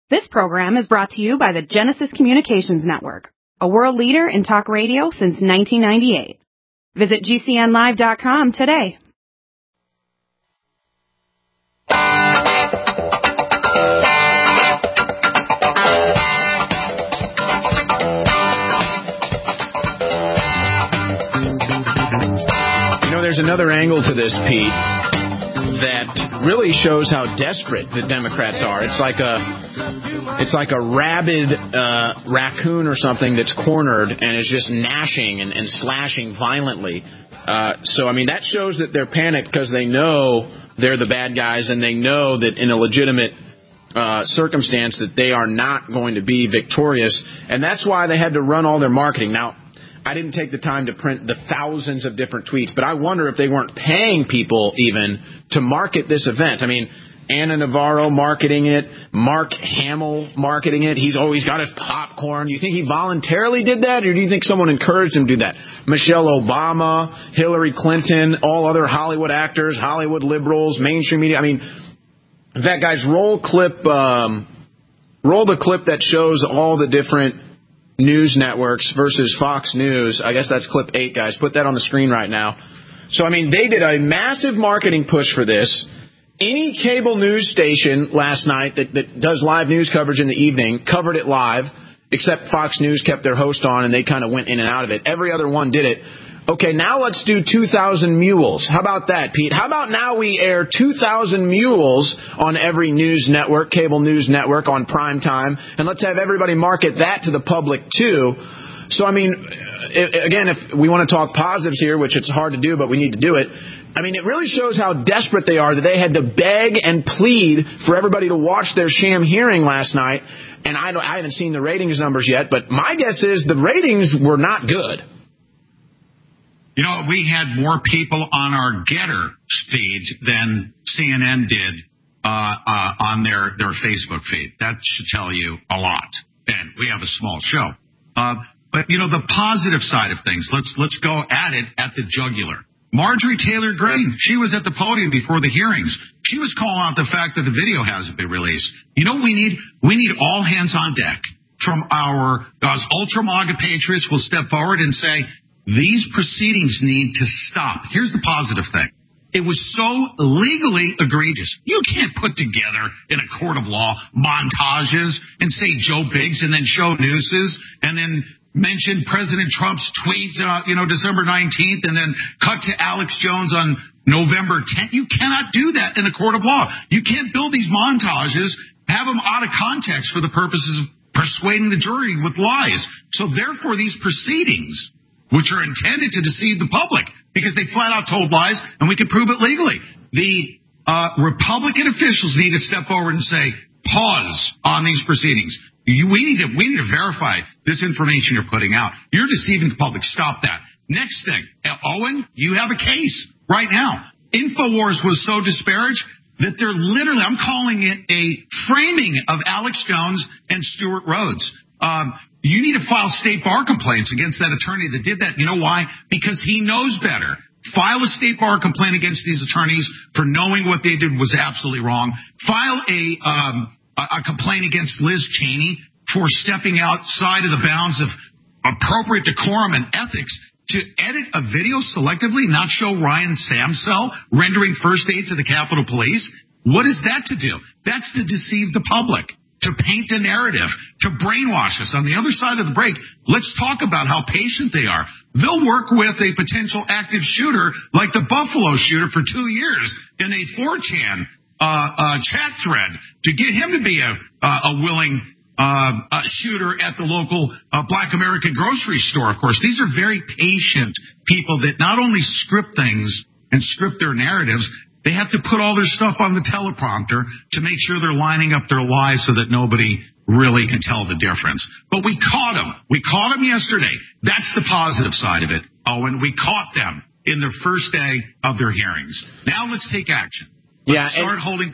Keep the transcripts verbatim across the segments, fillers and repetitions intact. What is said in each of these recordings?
This program is brought to you by the Genesis Communications Network, a world leader in talk radio since nineteen ninety-eight. Visit G C N live dot com today. You know, there's another angle to this, Pete, that really shows how desperate the Democrats are. It's like a it's like a rabid uh, raccoon or something that's cornered and is just gnashing and, and slashing violently. Uh, so, I mean, that shows that they're panicked because they know they're the bad guys and they know that in a legitimate uh, circumstance that they are not going to be victorious. And that's why they had to run all their marketing. Now, I didn't take the time to print the thousands of different tweets, but I wonder if they weren't paying people even to market this event. I mean, Anna Navarro marketing it, Mark Hamill marketing it. He's always got his popcorn. You think he voluntarily did that, or do you think someone encouraged him to do that? Michelle Obama, Hillary Clinton, all other Hollywood actors, Hollywood liberals, mainstream media. I mean, in fact, guys, roll clip, um, roll the clip that shows all the different news networks versus Fox News. I guess that's clip eight, guys. Put that on the screen right now. So, I mean, they did a massive marketing push for this. Any cable news station last night that, that does live news coverage in the evening covered it live, except Fox News kept their host on and they kind of went in and out of it. Every other one did it. Okay, now let's do two thousand mules. How about that, Pete? How about now we air two thousand mules on every news network, cable news network on prime time, and let's have everybody market that to the public too. So, I mean, again, if we want to talk positives here, which it's hard to do, but we need to do it, I mean, it really shows how desperate they are that they had to beg and plead for everybody to watch their sham hearing last night. And I, don't, I haven't seen the ratings numbers yet, but my guess is the ratings were not good. You know, we had more people on our Getter feed than C N N did uh, uh, on their, their Facebook feed. That should tell you a lot. And we have a small show. Uh, but, you know, the positive side of things, let's let's go at it at the jugular. Marjorie Taylor Greene, she was at the podium before the hearings. She was calling out the fact that the video hasn't been released. You know, we need we need all hands on deck. From our us ultra MAGA patriots will step forward and say, these proceedings need to stop. Here's the positive thing. It was so legally egregious. You can't put together in a court of law montages and say Joe Biggs and then show nooses and then mention President Trump's tweet, uh, you know, December nineteenth and then cut to Alex Jones on November tenth. You cannot do that in a court of law. You can't build these montages, have them out of context for the purposes of persuading the jury with lies. So therefore, these proceedings, which are intended to deceive the public because they flat out told lies, and we can prove it legally. The uh, Republican officials need to step forward and say, pause on these proceedings. You, we need to we need to verify this information you're putting out. You're deceiving the public. Stop that. Next thing, Owen, you have a case right now. InfoWars was so disparaged that they're literally, I'm calling it a framing of Alex Jones and Stuart Rhodes. Um, You need to file state bar complaints against that attorney that did that. You know why? Because he knows better. File a state bar complaint against these attorneys for knowing what they did was absolutely wrong. File a um, a complaint against Liz Cheney for stepping outside of the bounds of appropriate decorum and ethics to edit a video selectively, not show Ryan Samsell rendering first aid to the Capitol Police. What is that to do? That's to deceive the public, to paint a narrative, to brainwash us. On the other side of the break, let's talk about how patient they are. They'll work with a potential active shooter like the Buffalo shooter for two years in a four chan uh, uh, chat thread to get him to be a, uh, a willing uh, uh, shooter at the local uh, Black American grocery store. Of course, these are very patient people that not only script things and script their narratives, they have to put all their stuff on the teleprompter to make sure they're lining up their lies so that nobody really can tell the difference. But we caught them. We caught them yesterday. That's the positive side of it. Oh, and we caught them in their first day of their hearings. Now let's take action. Let's yeah, start and, holding.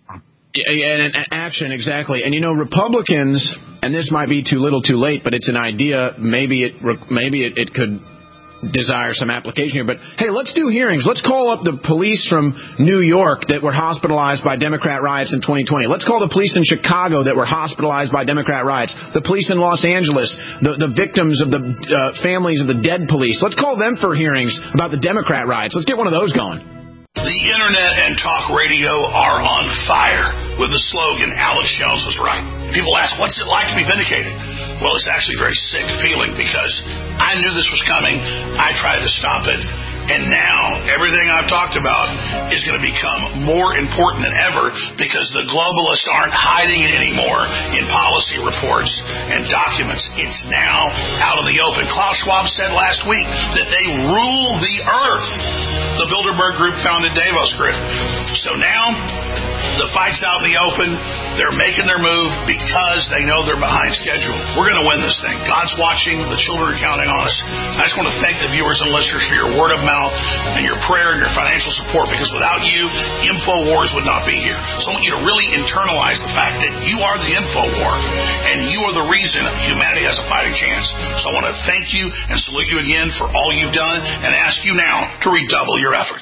Yeah, and, and action, exactly. And, you know, Republicans, and this might be too little too late, but it's an idea. Maybe it, maybe it, it could desire some application here, but hey, let's do hearings. Let's call up the police from New York that were hospitalized by Democrat riots in twenty twenty. Let's call the police in Chicago that were hospitalized by Democrat riots. The police in Los Angeles, the, the victims of the uh, families of the dead police. Let's call them for hearings about the Democrat riots. Let's get one of those going. The internet and talk radio are on fire with the slogan, Alex Jones was right. People ask, what's it like to be vindicated? Well, it's actually a very sick feeling because I knew this was coming. I tried to stop it. And now everything I've talked about is going to become more important than ever because the globalists aren't hiding it anymore in policy reports and documents. It's now out in the open. Klaus Schwab said last week that they rule the earth. The Bilderberg Group founded Davos Group. So now the fight's out in the open. They're making their move because they know they're behind schedule. We're going to win this thing. God's watching. The children are counting on us. I just want to thank the viewers and listeners for your word of mouth and your prayer and your financial support, because without you, InfoWars would not be here. So I want you to really internalize the fact that you are the InfoWar, and you are the reason humanity has a fighting chance. So I want to thank you and salute you again for all you've done and ask you now to redouble your efforts.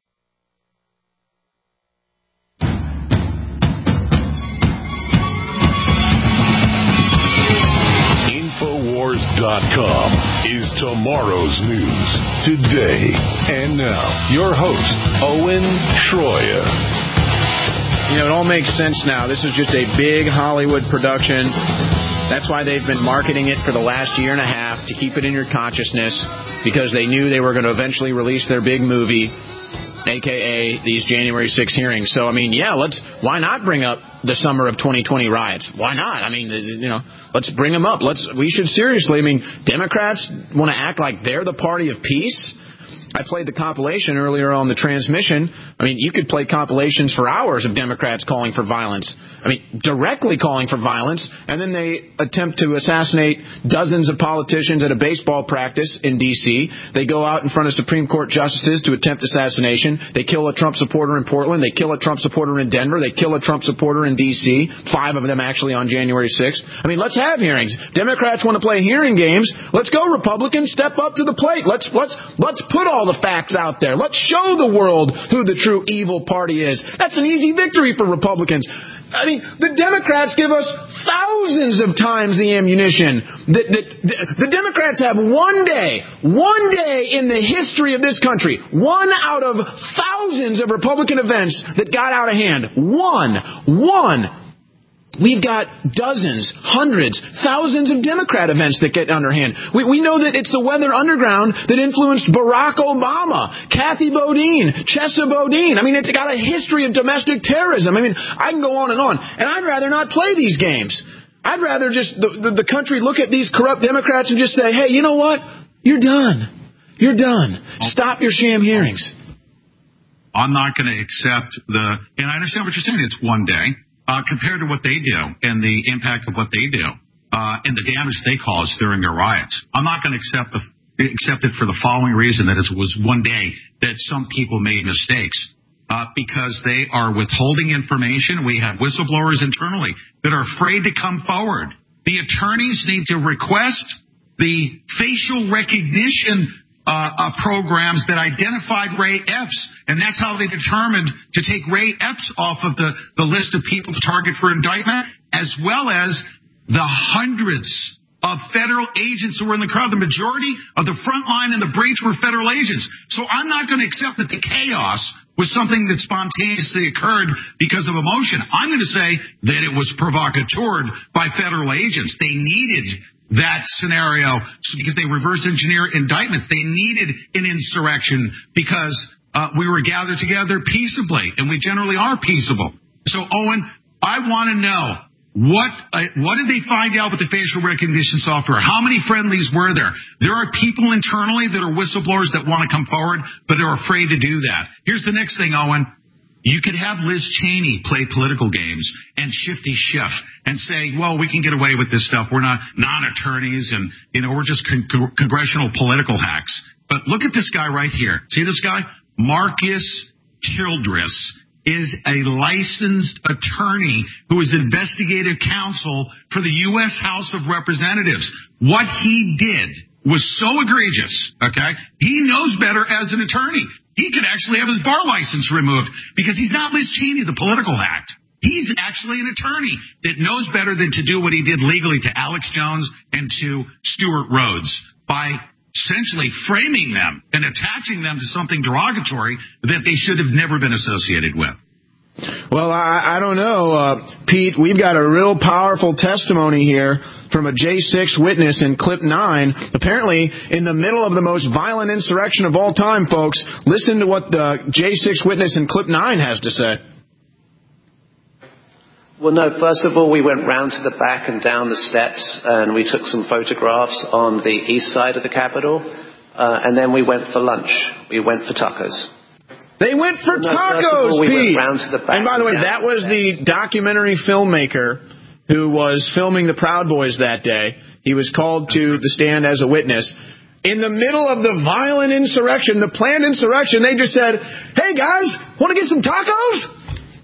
Infowars dot com is tomorrow's news today. And now, your host, Owen Shroyer. You know, it all makes sense now. This is just a big Hollywood production. That's why they've been marketing it for the last year and a half, to keep it in your consciousness, because they knew they were going to eventually release their big movie, a k a these January sixth hearings. So, I mean, yeah, let's, why not bring up the summer of twenty twenty riots? Why not? I mean, you know, let's bring them up. Let's, we should seriously, I mean, Democrats want to act like they're the party of peace. I played the compilation earlier on the transmission. I mean, you could play compilations for hours of Democrats calling for violence. I mean, directly calling for violence, and then they attempt to assassinate dozens of politicians at a baseball practice in D C They go out in front of Supreme Court justices to attempt assassination. They kill a Trump supporter in Portland. They kill a Trump supporter in Denver. They kill a Trump supporter in D C Five of them actually on January sixth. I mean, let's have hearings. Democrats want to play hearing games. Let's go, Republicans. Step up to the plate. Let's let's let's put all the facts out there. Let's show the world who the true evil party is. That's an easy victory for Republicans. I mean, the Democrats give us thousands of times the ammunition. The, the, the, the Democrats have one day, one day in the history of this country, one out of thousands of Republican events that got out of hand. One. One. We've got dozens, hundreds, thousands of Democrat events that get underhand. We, we know that it's the Weather Underground that influenced Barack Obama, Kathy Bodine, Chesa Bodine. I mean, it's got a history of domestic terrorism. I mean, I can go on and on. And I'd rather not play these games. I'd rather just the, the, the country look at these corrupt Democrats and just say, hey, you know what? You're done. You're done. Stop your sham hearings. I'm not going to accept the, and I understand what you're saying. It's one day. Uh, compared to what they do and the impact of what they do uh, and the damage they cause during their riots. I'm not going to accept the, accept it for the following reason, that it was one day that some people made mistakes uh, because they are withholding information. We have whistleblowers internally that are afraid to come forward. The attorneys need to request the facial recognition Uh, uh, programs that identified Ray Epps, and that's how they determined to take Ray Epps off of the, the list of people to target for indictment, as well as the hundreds of federal agents who were in the crowd. The majority of the front line and the breach were federal agents. So I'm not going to accept that the chaos was something that spontaneously occurred because of emotion. I'm going to say that it was provocateured by federal agents. They needed that scenario because they reverse engineer indictments. They needed an insurrection because uh, we were gathered together peaceably, and we generally are peaceable. So, Owen, I want to know, what uh, what did they find out with the facial recognition software? How many friendlies were there? There are people internally that are whistleblowers that want to come forward, but are afraid to do that. Here's the next thing, Owen. You could have Liz Cheney play political games and Shifty Schiff and say, well, we can get away with this stuff. We're not non-attorneys and, you know, we're just con- congressional political hacks. But look at this guy right here. See this guy? Marcus Childress is a licensed attorney who is investigative counsel for the U S House of Representatives. What he did was so egregious, okay? He knows better as an attorney. He could actually have his bar license removed because he's not Liz Cheney, the political act. He's actually an attorney that knows better than to do what he did legally to Alex Jones and to Stuart Rhodes by essentially framing them and attaching them to something derogatory that they should have never been associated with. Well, I, I don't know, uh, Pete. We've got a real powerful testimony here from a J six witness in clip nine. Apparently, in the middle of the most violent insurrection of all time, folks, listen to what the J six witness in clip nine has to say. Well, no, first of all, we went round to the back and down the steps, and we took some photographs on the east side of the Capitol, uh, and then we went for lunch. We went for tacos. They went for no, tacos, all, we Pete. Went round to the back and by the way, that was the documentary filmmaker who was filming the Proud Boys that day. He was called to the stand as a witness. In the middle of the violent insurrection, the planned insurrection, they just said, "Hey, guys, want to get some tacos?"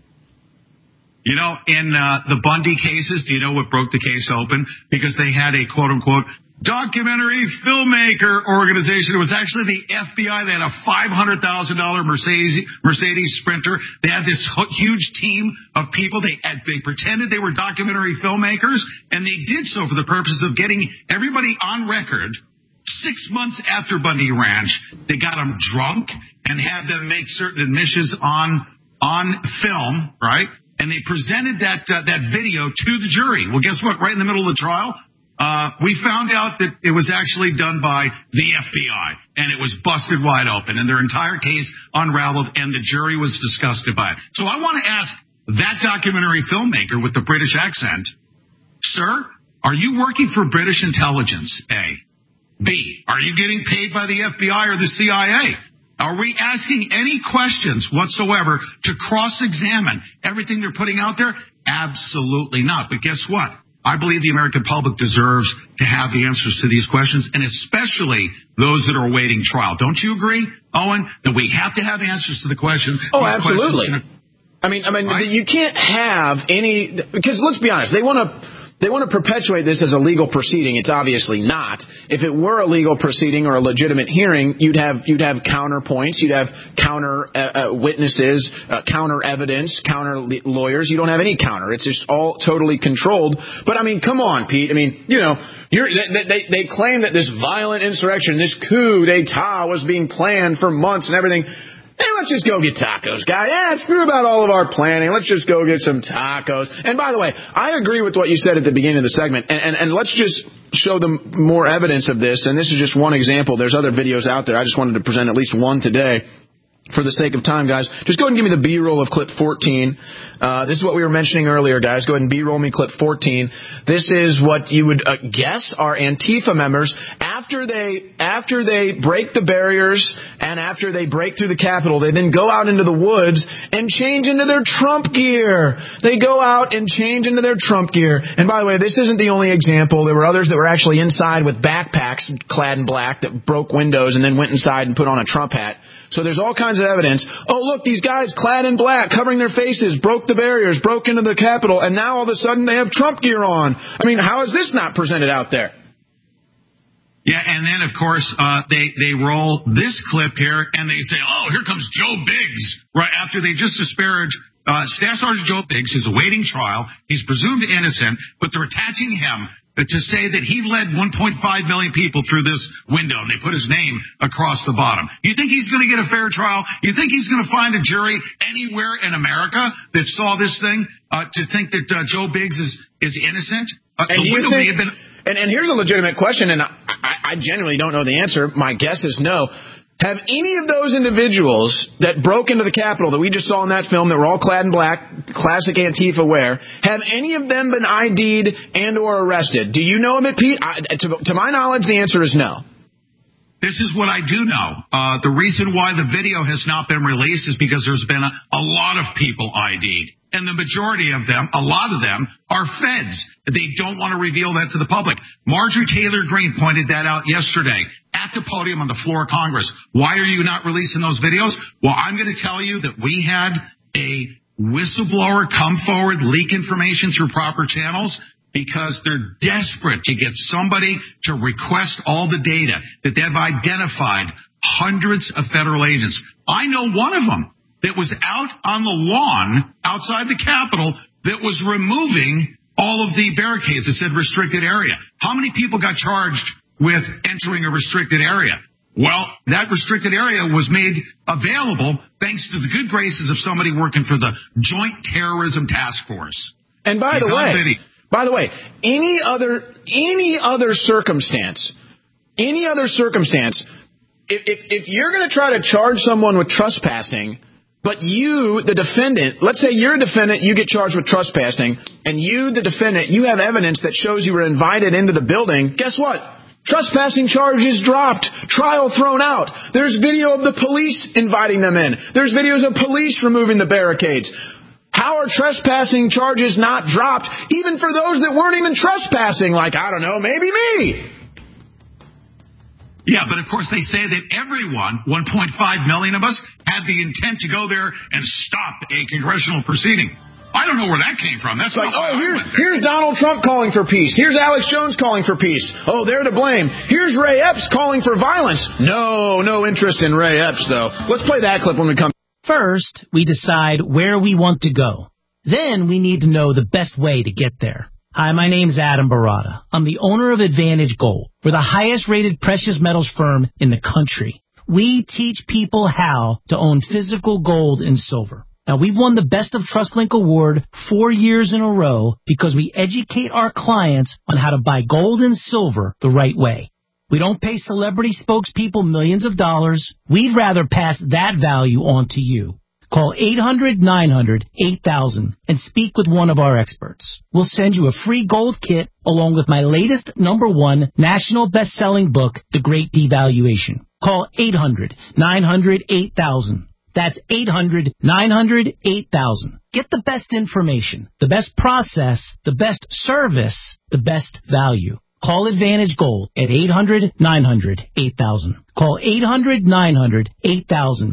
You know, in uh, the Bundy cases, do you know what broke the case open? Because they had a quote-unquote documentary filmmaker organization. It was actually the F B I. They had a five hundred thousand dollars Mercedes, Mercedes Sprinter. They had this huge team of people. They they pretended they were documentary filmmakers, and they did so for the purpose of getting everybody on record. Six months after Bundy Ranch, they got them drunk and had them make certain admissions on on film, right? And they presented that uh, that video to the jury. Well, guess what? Right in the middle of the trial, uh, we found out that it was actually done by the F B I, and it was busted wide open, and their entire case unraveled, and the jury was disgusted by it. So I want to ask that documentary filmmaker with the British accent, sir, are you working for British intelligence, A? B, are you getting paid by the F B I or the C I A? Are we asking any questions whatsoever to cross-examine everything they're putting out there? Absolutely not. But guess what? I believe the American public deserves to have the answers to these questions, and especially those that are awaiting trial. Don't you agree, Owen, that we have to have answers to the questions? Oh, absolutely. I mean, I mean, right? You can't have any, because let's be honest, they want to... They want to perpetuate this as a legal proceeding. It's obviously not. If it were a legal proceeding or a legitimate hearing, you'd have you'd have counterpoints, you'd have counter uh, uh, witnesses, uh, counter evidence, counter le- lawyers. You don't have any counter. It's just all totally controlled. But I mean, come on, Pete. I mean, you know, you're, they, they they claim that this violent insurrection, this coup d'état, was being planned for months and everything. Hey, let's just go get tacos, guy. Yeah, screw about all of our planning. Let's just go get some tacos. And by the way, I agree with what you said at the beginning of the segment. And, and, and let's just show them more evidence of this. And this is just one example. There's other videos out there. I just wanted to present at least one today. For the sake of time, guys, just go ahead and give me the B-roll of clip fourteen. Uh, this is what we were mentioning earlier, guys. Go ahead and B-roll me clip fourteen. This is what you would uh, guess are Antifa members after they after they break the barriers and after they break through the Capitol. They then go out into the woods and change into their Trump gear. They go out and change into their Trump gear. And by the way, this isn't the only example. There were others that were actually inside with backpacks clad in black that broke windows and then went inside and put on a Trump hat. So there's all kinds of evidence. Oh, look, these guys clad in black, covering their faces, broke the barriers, broke into the Capitol, and now all of a sudden they have Trump gear on. I mean, how is this not presented out there? Yeah, and then, of course, uh, they, they roll this clip here, and they say, oh, here comes Joe Biggs, right after they just disparaged uh, Staff Sergeant Joe Biggs, who's awaiting trial. He's presumed innocent, but they're attaching him to say that he led one point five million people through this window, and they put his name across the bottom. You think he's going to get a fair trial? You think he's going to find a jury anywhere in America that saw this thing uh, to think that uh, Joe Biggs is, is innocent? Uh, and the window think, may have been... and, and here's a legitimate question, and I, I, I genuinely don't know the answer. My guess is no. Have any of those individuals that broke into the Capitol that we just saw in that film that were all clad in black, classic Antifa wear, have any of them been I D'd and or arrested? Do you know of it, Pete? I, to, to my knowledge, the answer is no. This is what I do know. Uh, the reason why the video has not been released is because there's been a, a lot of people I D'd. And the majority of them, a lot of them, are feds. They don't want to reveal that to the public. Marjorie Taylor Greene pointed that out yesterday at the podium on the floor of Congress. Why are you not releasing those videos? Well, I'm going to tell you that we had a whistleblower come forward, leak information through proper channels? Because they're desperate to get somebody to request all the data that they've identified hundreds of federal agents. I know one of them that was out on the lawn outside the Capitol that was removing all of the barricades that said restricted area. How many people got charged with entering a restricted area? Well, that restricted area was made available thanks to the good graces of somebody working for the Joint Terrorism Task Force. And by He's the way, video. by the way, any other any other circumstance, any other circumstance, if if, if you're going to try to charge someone with trespassing, but you, the defendant, let's say you're a defendant, you get charged with trespassing, and you, the defendant, you have evidence that shows you were invited into the building, guess what? Trespassing charges dropped. Trial thrown out. There's video of the police inviting them in. There's videos of police removing the barricades. How are trespassing charges not dropped, even for those that weren't even trespassing? Like, I don't know, maybe me. Yeah, but of course they say that everyone, one point five million of us, had the intent to go there and stop a congressional proceeding. I don't know where that came from. That's like, not oh, here's here's Donald Trump calling for peace. Here's Alex Jones calling for peace. Oh, they're to blame. Here's Ray Epps calling for violence. No, no interest in Ray Epps, though. Let's play that clip when we come. First, we decide where we want to go. Then we need to know the best way to get there. Hi, my name's Adam Barata. I'm the owner of Advantage Gold. We're the highest-rated precious metals firm in the country. We teach people how to own physical gold and silver. Now, we've won the Best of TrustLink Award four years in a row because we educate our clients on how to buy gold and silver the right way. We don't pay celebrity spokespeople millions of dollars. We'd rather pass that value on to you. Call eight hundred nine hundred eight thousand and speak with one of our experts. We'll send you a free gold kit along with my latest number one national best-selling book, The Great Devaluation. Call eight hundred nine hundred eight thousand. That's eight hundred nine hundred eight thousand. Get the best information, the best process, the best service, the best value. Call Advantage Gold at eight hundred nine hundred eight thousand. Call eight hundred nine hundred eight thousand.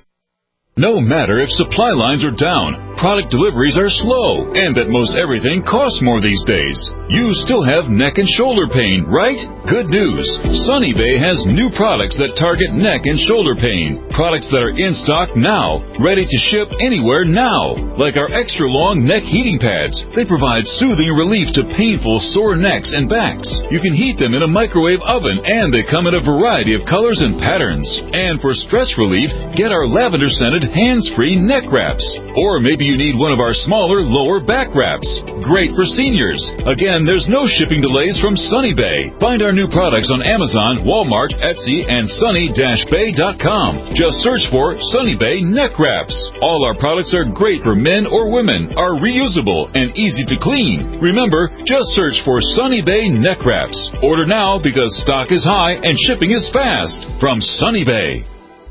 No matter if supply lines are down, product deliveries are slow, and that most everything costs more these days, you still have neck and shoulder pain, right? Good news. Sunny Bay has new products that target neck and shoulder pain. Products that are in stock now, ready to ship anywhere now. Like our extra long neck heating pads. They provide soothing relief to painful sore necks and backs. You can heat them in a microwave oven, and they come in a variety of colors and patterns. And for stress relief, get our lavender scented hands-free neck wraps. Or maybe you need one of our smaller lower back wraps. Great for seniors. Again, there's no shipping delays from Sunny Bay. Find our new products on Amazon, Walmart, Etsy, and sunny dash bay dot com. Just search for Sunny Bay neck wraps. All our products are great for men or women, are reusable, and easy to clean. Remember, just search for Sunny Bay neck wraps. Order now because stock is high and shipping is fast. From Sunny Bay.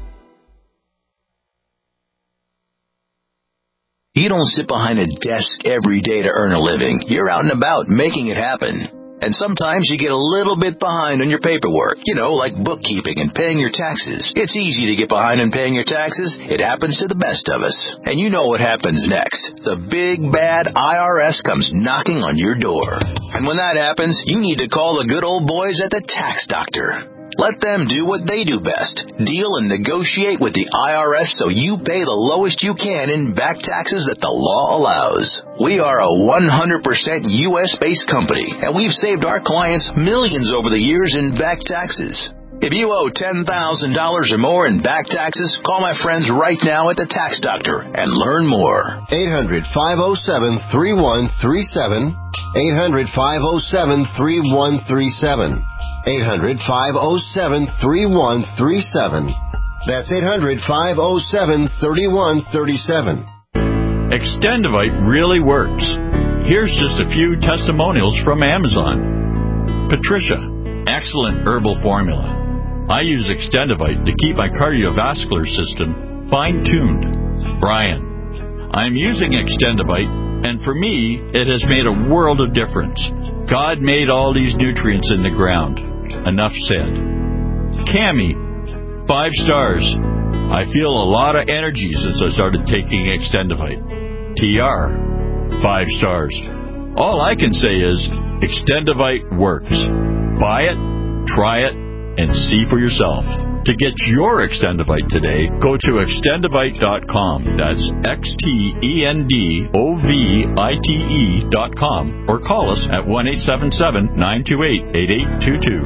You don't sit behind a desk every day to earn a living. You're out and about making it happen. And sometimes you get a little bit behind on your paperwork, you know, like bookkeeping and paying your taxes. It's easy to get behind on paying your taxes. It happens to the best of us. And you know what happens next. The big, bad I R S comes knocking on your door. And when that happens, you need to call the good old boys at the Tax Doctor. Let them do what they do best. Deal and negotiate with the I R S so you pay the lowest you can in back taxes that the law allows. We are a one hundred percent U S-based company, and we've saved our clients millions over the years in back taxes. If you owe ten thousand dollars or more in back taxes, call my friends right now at the Tax Doctor and learn more. eight hundred five oh seven three one three seven. eight hundred five oh seven three one three seven. eight hundred five oh seven three one three seven. That's eight hundred five oh seven three one three seven. Extendivite really works. Here's just a few testimonials from Amazon. Patricia, excellent herbal formula. I use Extendivite to keep my cardiovascular system fine-tuned. Brian, I'm using Extendivite, and for me, it has made a world of difference. God made all these nutrients in the ground. Enough said. Cammie, five stars. I feel a lot of energy since I started taking Extendivite. T R. Five stars. All I can say is Extendivite works. Buy it, try it, and see for yourself. To get your Extendivite today, go to extendivite dot com. That's X T E N D O V I T E dot com. Or call us at one eight seven seven, nine two eight, eight eight two two.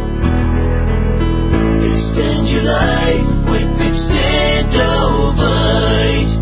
Extend your life with Extendivite.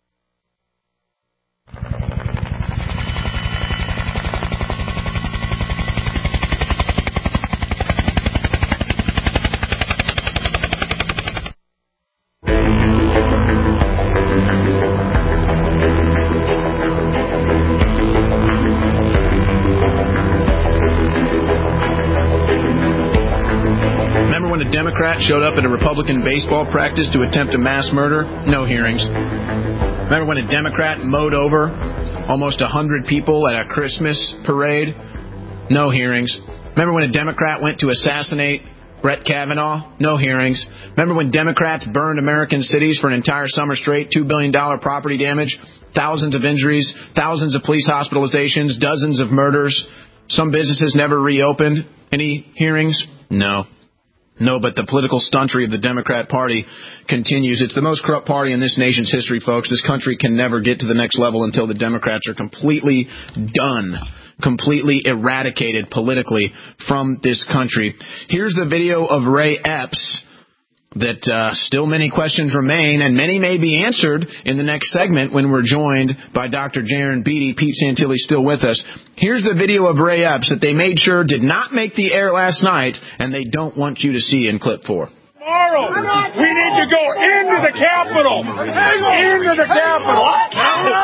Democrat showed up at a Republican baseball practice to attempt a mass murder? No hearings. Remember when a Democrat mowed over almost one hundred people at a Christmas parade? No hearings. Remember when a Democrat went to assassinate Brett Kavanaugh? No hearings. Remember when Democrats burned American cities for an entire summer straight? two billion dollars property damage, thousands of injuries, thousands of police hospitalizations, dozens of murders. Some businesses never reopened. Any hearings? No. No, but the political stuntry of the Democrat Party continues. It's the most corrupt party in this nation's history, folks. This country can never get to the next level until the Democrats are completely done, completely eradicated politically from this country. Here's the video of Ray Epps that uh, still many questions remain, and many may be answered in the next segment when we're joined by Doctor Darren Beattie. Pete Santilli still with us. Here's the video of Ray Epps that they made sure did not make the air last night, and they don't want you to see in clip four. Tomorrow, we need to go into the Capitol. Into the Capitol. No!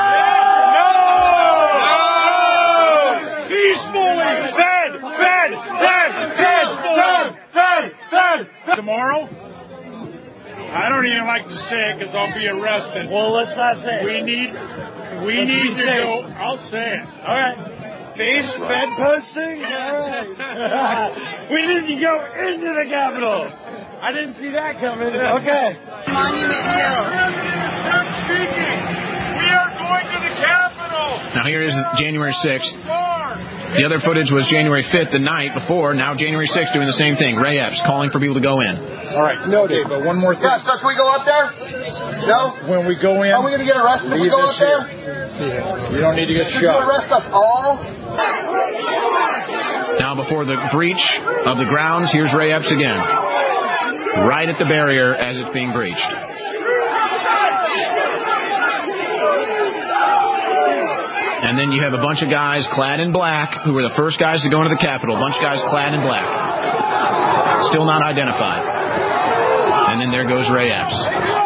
No! Peacefully. Fed, fed, fed, fed, fed, fed, fed. Tomorrow? I don't even like to say it because I'll be arrested. Well, let's not say it. We need, we let's need to go. It. I'll say it. All right. Face Fed posting? All right. We need to go into the Capitol. I didn't see that coming. Okay. Monument Hill. Speaking. We are going to the Capitol. Now here is January sixth. The other footage was January fifth, the night before. Now January sixth doing the same thing. Ray Epps calling for people to go in. All right. No, Dave, but one more thing. Yeah, so can we go up there? No? When we go in. Are we going to get arrested if we go up there? Yeah. You don't need to get Did shot. you arrest us all? Now before the breach of the grounds, here's Ray Epps again. Right at the barrier as it's being breached. And then you have a bunch of guys clad in black who were the first guys to go into the Capitol. A bunch of guys clad in black. Still not identified. And then there goes Ray Epps.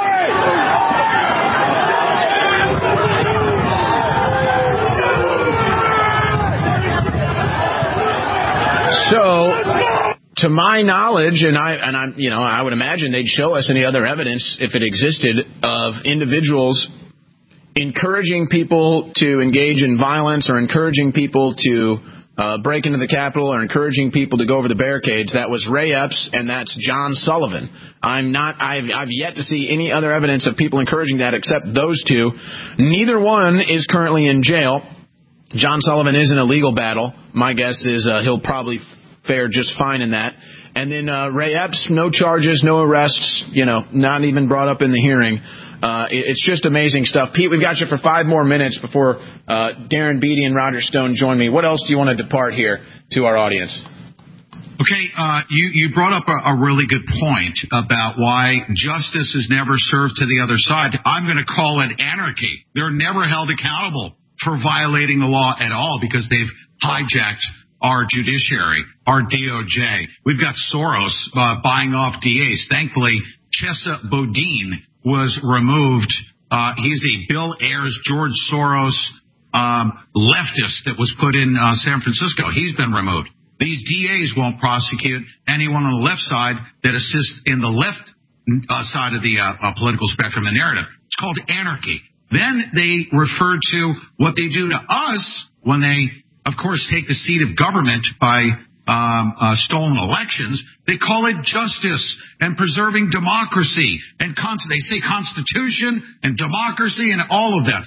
So, to my knowledge, and I and I, you know, I would imagine they'd show us any other evidence if it existed of individuals encouraging people to engage in violence or encouraging people to uh, break into the Capitol or encouraging people to go over the barricades. That was Ray Epps and that's John Sullivan. I'm not, I've, I've yet to see any other evidence of people encouraging that except those two. Neither one is currently in jail. John Sullivan is in a legal battle. My guess is uh, he'll probably fare just fine in that. And then uh, Ray Epps, no charges, no arrests, you know, not even brought up in the hearing. Uh, it's just amazing stuff. Pete, we've got you for five more minutes before uh, Darren Beattie and Roger Stone join me. What else do you want to depart here to our audience? Okay, uh, you, you brought up a, a really good point about why justice is never served to the other side. I'm going to call it anarchy. They're never held accountable for violating the law at all because they've hijacked our judiciary, our D O J. We've got Soros uh, buying off D As. Thankfully, Chesa Boudin was removed. Uh, he's a Bill Ayers, George Soros um, leftist that was put in uh, San Francisco. He's been removed. These D As won't prosecute anyone on the left side that assists in the left uh, side of the uh, uh, political spectrum, the narrative. It's called anarchy. Then they refer to what they do to us when they, of course, take the seat of government by Um, uh, stolen elections. They call it justice and preserving democracy and con- they say constitution and democracy and all of that stuff.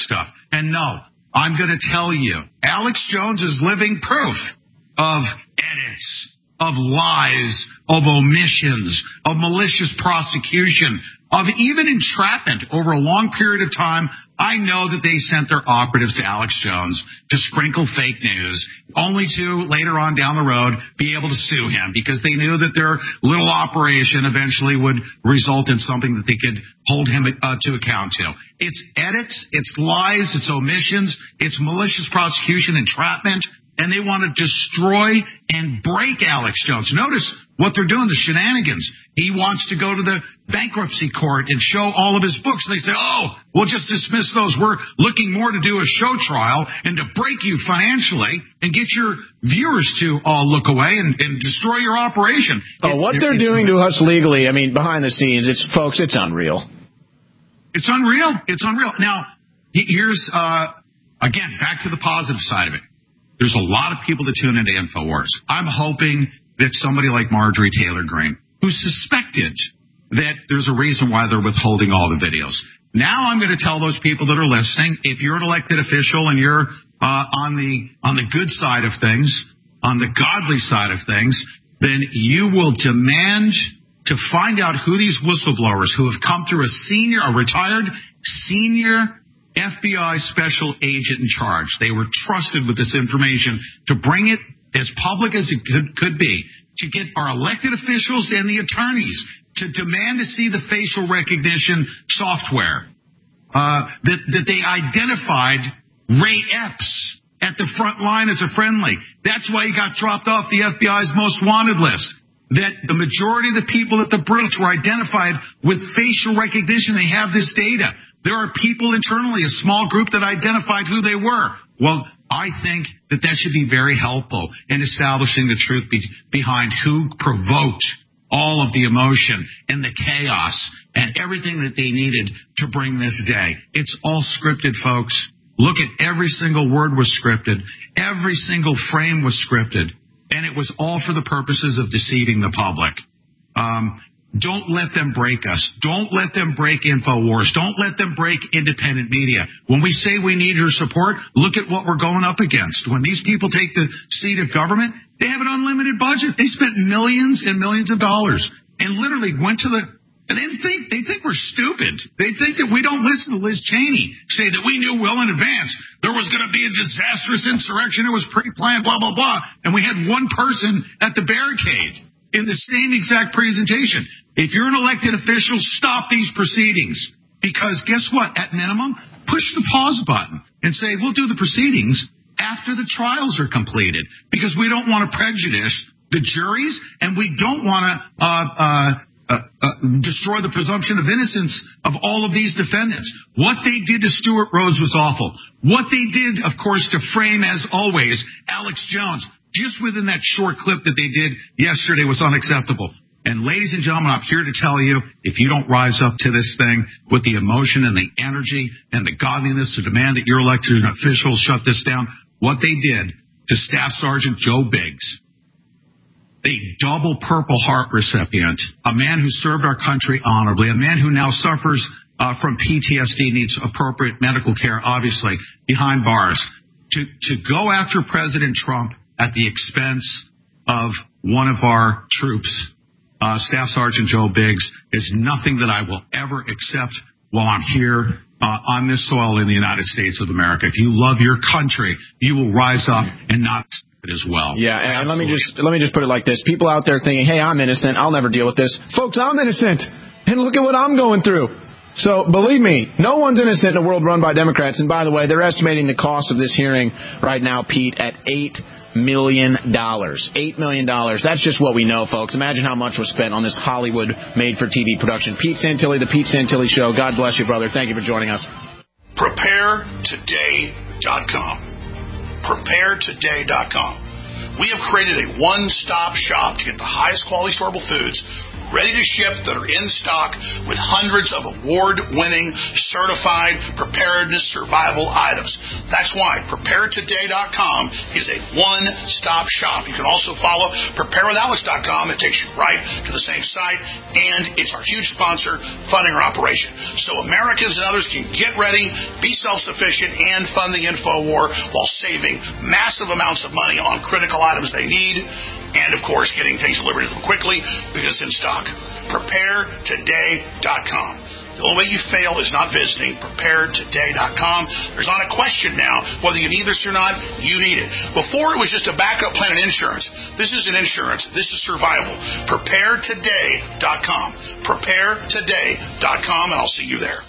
And no, I'm going to tell you, Alex Jones is living proof of edits, of lies, of omissions, of malicious prosecution, of even entrapment over a long period of time. I know that they sent their operatives to Alex Jones to sprinkle fake news, only to later on down the road be able to sue him because they knew that their little operation eventually would result in something that they could hold him uh, to account to. It's edits, it's lies, it's omissions, it's malicious prosecution, entrapment, and they want to destroy and break Alex Jones. Notice what they're doing, the shenanigans. He wants to go to the bankruptcy court and show all of his books. They say, oh, we'll just dismiss those. We're looking more to do a show trial and to break you financially and get your viewers to all look away and, and destroy your operation. Oh, it's, what they're doing to us legally, I mean, behind the scenes, it's, folks, it's unreal. It's unreal. It's unreal. Now, here's, uh, again, back to the positive side of it. There's a lot of people that tune into InfoWars. I'm hoping that somebody like Marjorie Taylor Greene, who suspected that there's a reason why they're withholding all the videos. Now I'm going to tell those people that are listening, if you're an elected official and you're uh, on the on the good side of things, on the godly side of things, then you will demand to find out who these whistleblowers who have come through a senior, a retired senior F B I special agent in charge. They were trusted with this information to bring it as public as it could, could be, to get our elected officials and the attorneys to demand to see the facial recognition software, uh, that, that they identified Ray Epps at the front line as a friendly. That's why he got dropped off the F B I's most wanted list. That the majority of the people at the breach were identified with facial recognition. They have this data. There are people internally, a small group that identified who they were. Well, I think that that should be very helpful in establishing the truth be- behind who provoked all of the emotion and the chaos and everything that they needed to bring this day. It's all scripted, folks. Look at every single word was scripted. Every single frame was scripted. And it was all for the purposes of deceiving the public. Um, Don't let them break us. Don't let them break InfoWars. Don't let them break independent media. When we say we need your support, look at what we're going up against. When these people take the seat of government, they have an unlimited budget. They spent millions and millions of dollars and literally went to the, and they think, they think we're stupid. They think that we don't listen to Liz Cheney say that we knew well in advance there was going to be a disastrous insurrection. It was pre-planned, blah, blah, blah. And we had one person at the barricade in the same exact presentation. If you're an elected official, stop these proceedings. Because guess what? At minimum, push the pause button and say, we'll do the proceedings after the trials are completed. Because we don't want to prejudice the juries, and we don't want to uh, uh, uh, uh, destroy the presumption of innocence of all of these defendants. What they did to Stuart Rhodes was awful. What they did, of course, to frame, as always, Alex Jones, just within that short clip that they did yesterday, was unacceptable. And ladies and gentlemen, I'm here to tell you, if you don't rise up to this thing with the emotion and the energy and the godliness to demand that your elected officials shut this down, what they did to Staff Sergeant Joe Biggs, a double Purple Heart recipient, a man who served our country honorably, a man who now suffers uh, from P T S D, needs appropriate medical care, obviously, behind bars, to, to go after President Trump at the expense of one of our troops, uh, Staff Sergeant Joe Biggs, is nothing that I will ever accept while I'm here uh, on this soil in the United States of America. If you love your country, you will rise up and not it as well. Yeah, and Absolutely. let me just let me just put it like this. People out there thinking, hey, I'm innocent, I'll never deal with this. Folks, I'm innocent, and look at what I'm going through. So believe me, no one's innocent in a world run by Democrats. And by the way, they're estimating the cost of this hearing right now, Pete, at eight million dollars. eight million dollars. That's just what we know, folks. Imagine how much was spent on this Hollywood made-for-T V production. Pete Santilli, The Pete Santilli Show. God bless you, brother. Thank you for joining us. prepare today dot com. prepare today dot com. We have created a one-stop shop to get the highest quality storable foods ready to ship that are in stock with hundreds of award-winning, certified preparedness survival items. That's why prepare today dot com is a one-stop shop. You can also follow prepare with alex dot com. It takes you right to the same site, and it's our huge sponsor funding our operation. So Americans and others can get ready, be self-sufficient, and fund the info war while saving massive amounts of money on critical items they need, and of course getting things delivered to them quickly because it's in stock. prepare today dot com. The only way you fail is not visiting prepare today dot com. There's not a question now whether you need this or not. You need it. Before, it was just a backup plan in insurance. This isn't insurance. This is survival. prepare today dot com. prepare today dot com, and I'll see you there.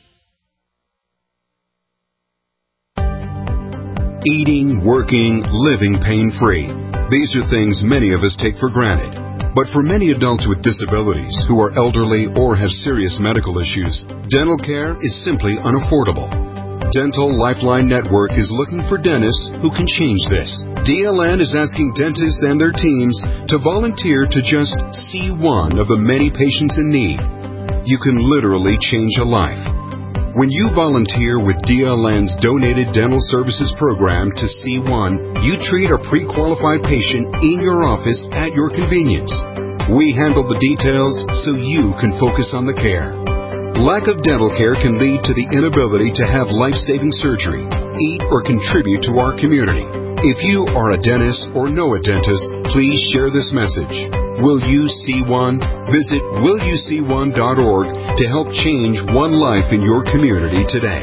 Eating, working, living pain-free. These are things many of us take for granted. But for many adults with disabilities who are elderly or have serious medical issues, dental care is simply unaffordable. Dental Lifeline Network is looking for dentists who can change this. D L N is asking dentists and their teams to volunteer to just see one of the many patients in need. You can literally change a life. When you volunteer with D L N's Donated Dental Services Program to C one, you treat a pre-qualified patient in your office at your convenience. We handle the details so you can focus on the care. Lack of dental care can lead to the inability to have life-saving surgery, eat, or contribute to our community. If you are a dentist or know a dentist, please share this message. Will you see one? Visit will you see one dot org to help change one life in your community today.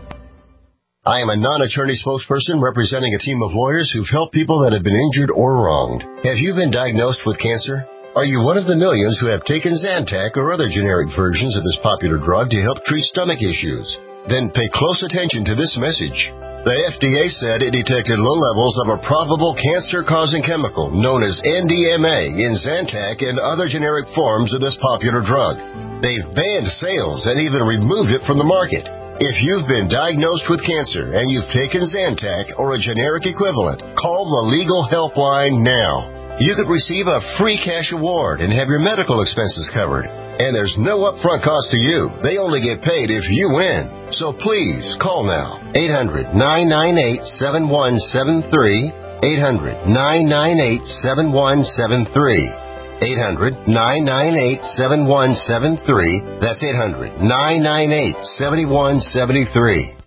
I am a non-attorney spokesperson representing a team of lawyers who've helped people that have been injured or wronged. Have you been diagnosed with cancer? Are you one of the millions who have taken Zantac or other generic versions of this popular drug to help treat stomach issues? Then pay close attention to this message. The F D A said it detected low levels of a probable cancer-causing chemical known as N D M A in Zantac and other generic forms of this popular drug. They've banned sales and even removed it from the market. If you've been diagnosed with cancer and you've taken Zantac or a generic equivalent, call the legal helpline now. You could receive a free cash award and have your medical expenses covered. And there's no upfront cost to you. They only get paid if you win. So please, call now. eight hundred, nine nine eight, seven one seven three. eight hundred, nine nine eight, seven one seven three. eight hundred, nine nine eight, seven one seven three. That's eight hundred, nine nine eight, seven one seven three.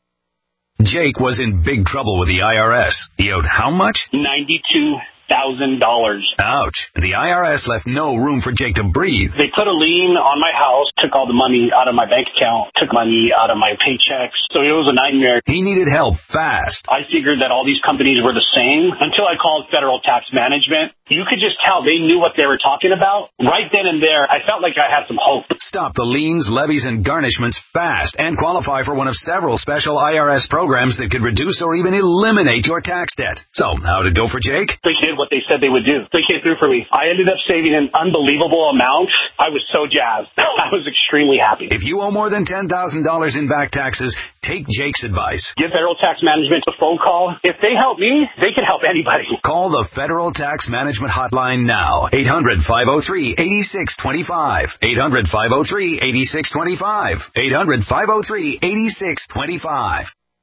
Jake was in big trouble with the I R S. He owed how much? ninety-two thousand dollars. Ouch. The I R S left no room for Jake to breathe. They put a lien on my house, took all the money out of my bank account, took money out of my paychecks. So it was a nightmare. He needed help fast. I figured that all these companies were the same until I called Federal Tax Management. You could just tell they knew what they were talking about. Right then and there, I felt like I had some hope. Stop the liens, levies, and garnishments fast and qualify for one of several special I R S programs that could reduce or even eliminate your tax debt. So, how'd it go for Jake? They did what they said they would do. They came through for me. I ended up saving an unbelievable amount. I was so jazzed. I was extremely happy. If you owe more than ten thousand dollars in back taxes, take Jake's advice. Give Federal Tax Management a phone call. If they help me, they can help anybody. Call the Federal Tax Management Hotline now. eight hundred, five oh three, eight six two five. eight hundred, five oh three, eight six two five. eight hundred, five oh three, eight six two five.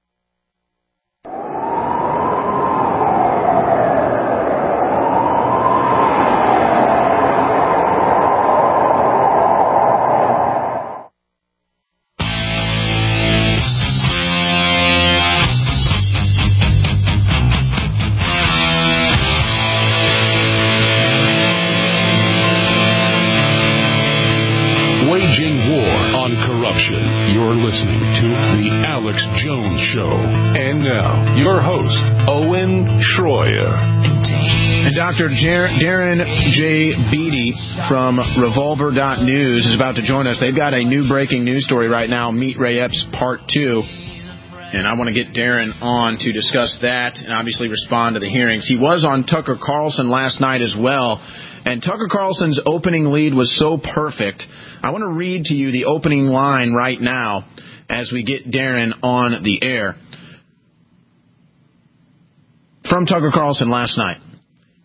You're listening to The Alex Jones Show. And now, your host, Owen Schroyer. And Doctor Jer- Darren J. Beatty from Revolver dot news is about to join us. They've got a new breaking news story right now, Meet Ray Epps Part two. And I want to get Darren on to discuss that and obviously respond to the hearings. He was on Tucker Carlson last night as well. And Tucker Carlson's opening lead was so perfect. I want to read to you the opening line right now as we get Darren on the air. From Tucker Carlson last night.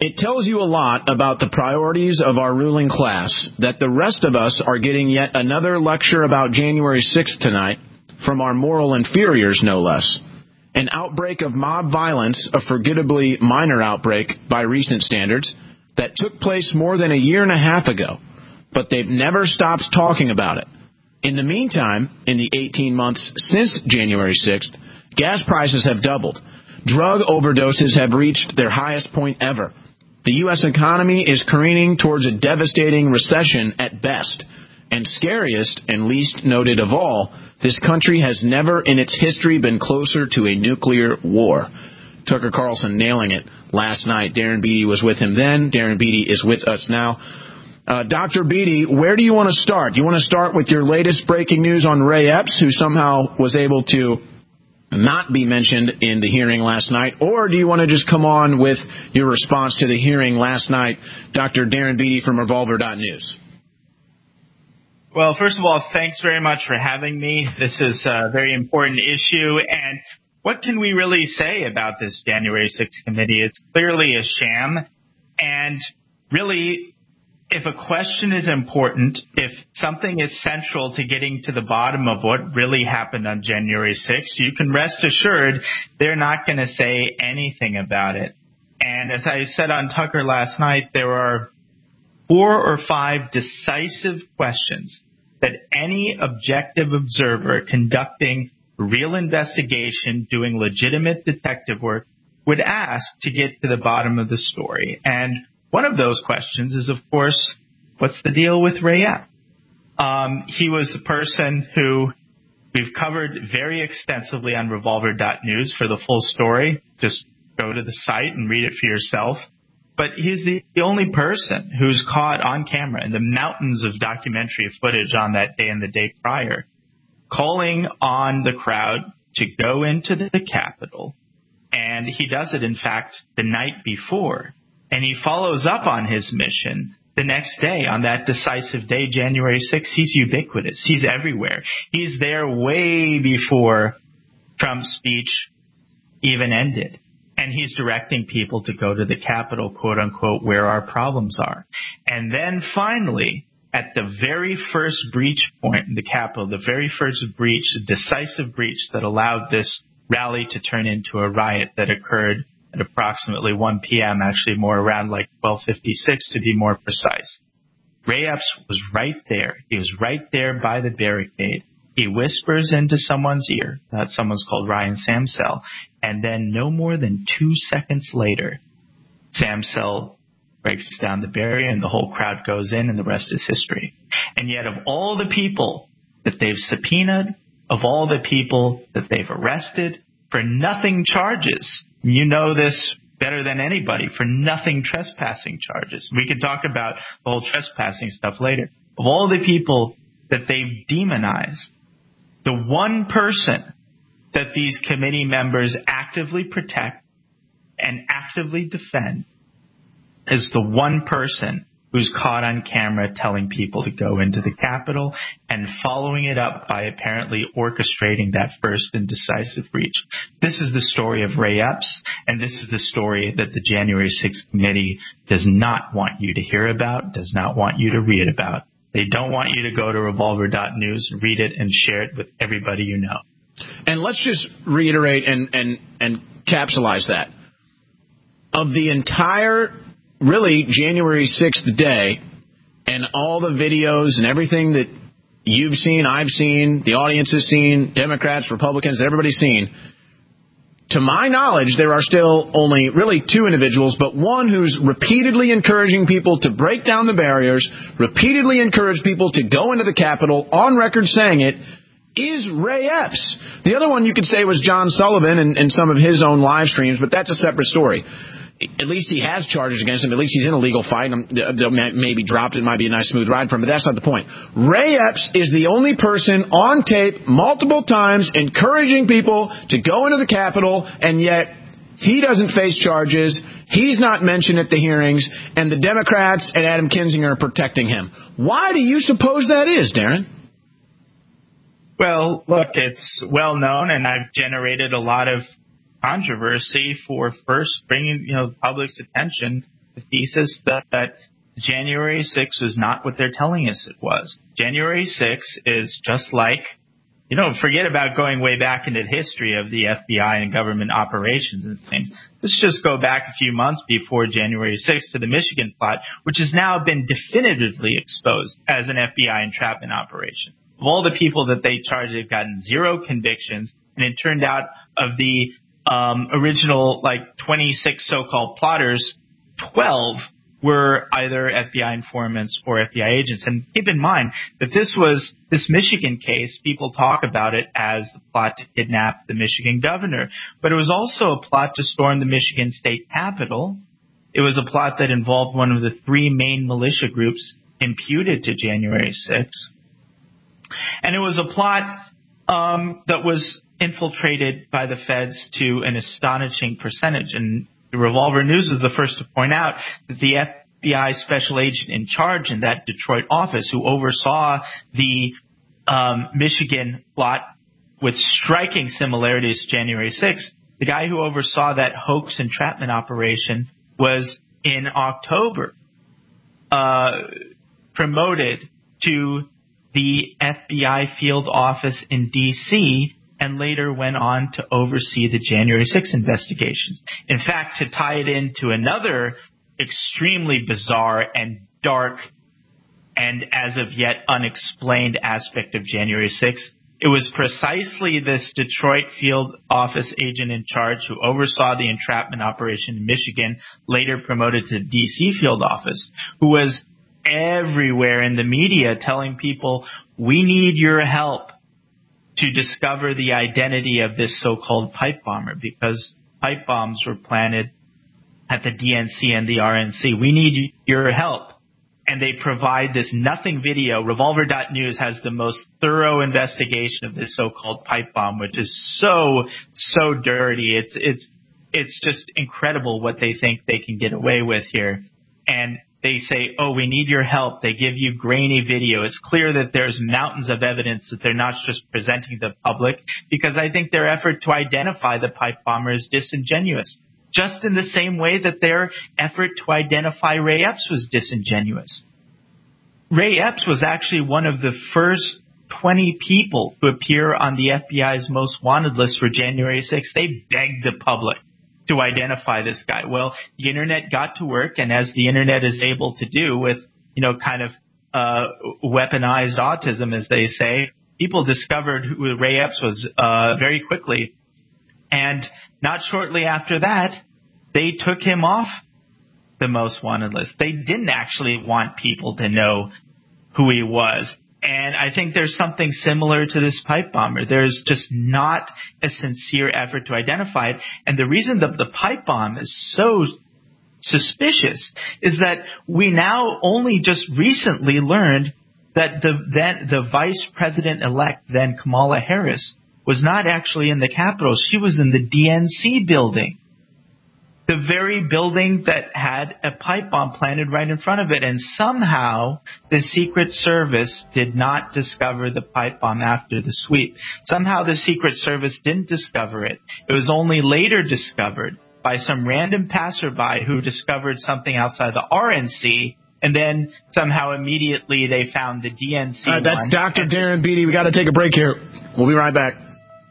It tells you a lot about the priorities of our ruling class that the rest of us are getting yet another lecture about January sixth tonight from our moral inferiors, no less. An outbreak of mob violence, a forgettably minor outbreak by recent standards, that took place more than a year and a half ago, but they've never stopped talking about it. In the meantime, in the eighteen months since January sixth, gas prices have doubled. Drug overdoses have reached their highest point ever. The U S economy is careening towards a devastating recession at best. And scariest and least noted of all, this country has never in its history been closer to a nuclear war. Tucker Carlson nailing it last night. Darren Beattie was with him then. Darren Beattie is with us now. Uh, Doctor Beattie, where do you want to start? Do you want to start with your latest breaking news on Ray Epps, who somehow was able to not be mentioned in the hearing last night, or do you want to just come on with your response to the hearing last night, Doctor Darren Beattie from Revolver dot news? Well, first of all, thanks very much for having me. This is a very important issue, and what can we really say about this January sixth committee? It's clearly a sham, and really, if a question is important, if something is central to getting to the bottom of what really happened on January sixth, you can rest assured they're not going to say anything about it. And as I said on Tucker last night, there are four or five decisive questions that any objective observer conducting real investigation, doing legitimate detective work, would ask to get to the bottom of the story. And one of those questions is, of course, what's the deal with Ray Epps? Um, he was a person who we've covered very extensively on Revolver dot news for the full story. Just go to the site and read it for yourself. But he's the, the only person who's caught on camera in the mountains of documentary footage on that day and the day prior, calling on the crowd to go into the Capitol. And he does it, in fact, the night before. And he follows up on his mission the next day, on that decisive day, January sixth. He's ubiquitous. He's everywhere. He's there way before Trump's speech even ended. And he's directing people to go to the Capitol, quote unquote, where our problems are. And then finally, at the very first breach point in the Capitol, the very first breach, the decisive breach that allowed this rally to turn into a riot that occurred at approximately one p.m., actually more around like twelve fifty-six to be more precise. Ray Epps was right there. He was right there by the barricade. He whispers into someone's ear. That someone's called Ryan Samsell. And then no more than two seconds later, Samsell breaks down the barrier and the whole crowd goes in, and the rest is history. And yet of all the people that they've subpoenaed, of all the people that they've arrested for nothing charges, you know this better than anybody, for nothing trespassing charges. We could talk about the whole trespassing stuff later. Of all the people that they've demonized, the one person that these committee members actively protect and actively defend is the one person who's caught on camera telling people to go into the Capitol and following it up by apparently orchestrating that first and decisive breach. This is the story of Ray Epps, and this is the story that the January sixth committee does not want you to hear about, does not want you to read about. They don't want you to go to Revolver dot news, read it, and share it with everybody you know. And let's just reiterate and, and, and capsulize that. Of the entire, really, January sixth day and all the videos and everything that you've seen, I've seen, the audience has seen, Democrats, Republicans, everybody's seen, to my knowledge, there are still only really two individuals, but one who's repeatedly encouraging people to break down the barriers, repeatedly encourage people to go into the Capitol, on record saying it, is Ray Epps. The other one you could say was John Sullivan and, and some of his own live streams, but that's a separate story. At least he has charges against him. At least he's in a legal fight. They'll maybe dropped. It might be a nice smooth ride for him, but that's not the point. Ray Epps is the only person on tape multiple times encouraging people to go into the Capitol, and yet he doesn't face charges. He's not mentioned at the hearings, and the Democrats and Adam Kinzinger are protecting him. Why do you suppose that is, Darren? Well, look, it's well known, and I've generated a lot of controversy for first bringing, you know, the public's attention the thesis that, that January sixth was not what they're telling us it was. January sixth is just like, you know, forget about going way back into history of the F B I and government operations and things. Let's just go back a few months before January sixth to the Michigan plot, which has now been definitively exposed as an F B I entrapment operation. Of all the people that they charged, they've gotten zero convictions, and it turned out of the um, original, like, twenty-six so-called plotters, twelve were either F B I informants or F B I agents. And keep in mind that this was, this Michigan case, people talk about it as the plot to kidnap the Michigan governor, but it was also a plot to storm the Michigan state capitol. It was a plot that involved one of the three main militia groups imputed to January sixth. And it was a plot um, that was infiltrated by the feds to an astonishing percentage. And the Revolver News is the first to point out that the F B I special agent in charge in that Detroit office who oversaw the um, Michigan plot with striking similarities to January sixth, the guy who oversaw that hoax entrapment operation was in October uh, promoted to the F B I field office in D C and later went on to oversee the January sixth investigations. In fact, to tie it into another extremely bizarre and dark and as of yet unexplained aspect of January sixth, it was precisely this Detroit field office agent in charge who oversaw the entrapment operation in Michigan, later promoted to the D C field office, who was everywhere in the media telling people, we need your help to discover the identity of this so-called pipe bomber, because pipe bombs were planted at the D N C and the R N C. We need your help. And they provide this nothing video. Revolver dot news has the most thorough investigation of this so-called pipe bomb, which is so, so dirty. It's, it's, it's just incredible what they think they can get away with here. And they say, oh, we need your help. They give you grainy video. It's clear that there's mountains of evidence that they're not just presenting to the public, because I think their effort to identify the pipe bomber is disingenuous, just in the same way that their effort to identify Ray Epps was disingenuous. Ray Epps was actually one of the first twenty people to appear on the F B I's most wanted list for January sixth. They begged the public to identify this guy. Well, the internet got to work, and as the internet is able to do with, you know, kind of uh weaponized autism, as they say, people discovered who Ray Epps was uh very quickly. And not shortly after that, they took him off the most wanted list. They didn't actually want people to know who he was. And I think there's something similar to this pipe bomber. There's just not a sincere effort to identify it. And the reason that the pipe bomb is so suspicious is that we now only just recently learned that the then the vice president-elect, then Kamala Harris, was not actually in the Capitol. She was in the D N C building, the very building that had a pipe bomb planted right in front of it. And somehow the Secret Service did not discover the pipe bomb after the sweep. Somehow the Secret Service didn't discover it. It was only later discovered by some random passerby who discovered something outside the R N C. And then somehow immediately they found the D N C. All right, that's one. Doctor Darren Beatty. We got to take a break here. We'll be right back.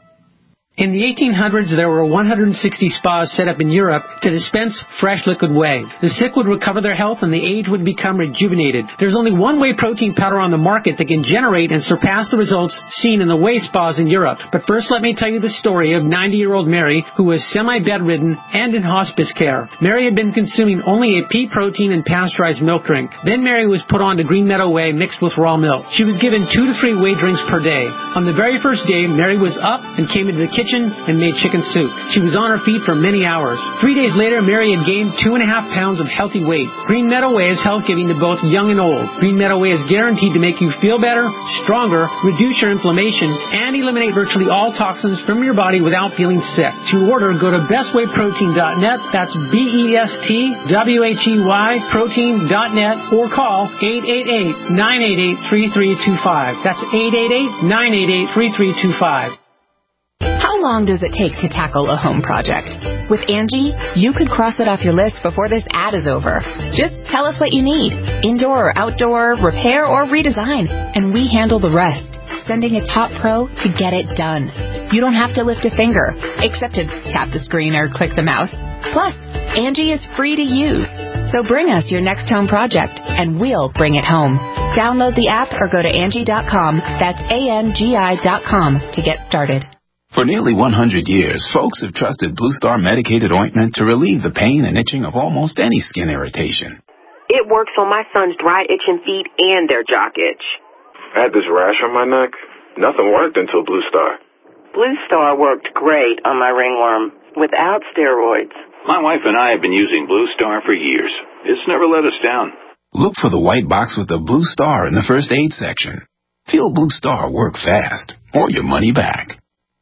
In the eighteen hundreds, there were one hundred sixty spas set up in Europe to dispense fresh liquid whey. The sick would recover their health and the aged would become rejuvenated. There's only one whey protein powder on the market that can generate and surpass the results seen in the whey spas in Europe. But first, let me tell you the story of ninety-year-old Mary, who was semi-bedridden and in hospice care. Mary had been consuming only a pea protein and pasteurized milk drink. Then Mary was put on to Green Meadow Whey mixed with raw milk. She was given two to three whey drinks per day. On the very first day, Mary was up and came into the kitchen and made chicken soup. She was on her feet for many hours. Three days later, Mary had gained two and a half pounds of healthy weight. Green Meadow Whey is health-giving to both young and old. Green Meadow Whey is guaranteed to make you feel better, stronger, reduce your inflammation, and eliminate virtually all toxins from your body without feeling sick. To order, go to best whey protein dot net. That's B E S T W H E Y protein dot net, or call eight eight eight, nine eight eight, three three two five. That's eight eight eight, nine eight eight, three three two five. How long does it take to tackle a home project? With Angie, you could cross it off your list before this ad is over. Just tell us what you need, indoor or outdoor, repair or redesign, and we handle the rest, sending a top pro to get it done. You don't have to lift a finger, except to tap the screen or click the mouse. Plus, Angie is free to use. So bring us your next home project, and we'll bring it home. Download the app or go to Angie dot com. That's A N G I dot com to get started. For nearly one hundred years, folks have trusted Blue Star medicated ointment to relieve the pain and itching of almost any skin irritation. It works on my son's dry, itching feet and their jock itch. I had this rash on my neck. Nothing worked until Blue Star. Blue Star worked great on my ringworm without steroids. My wife and I have been using Blue Star for years. It's never let us down. Look for the white box with the Blue Star in the first aid section. Feel Blue Star work fast, or your money back.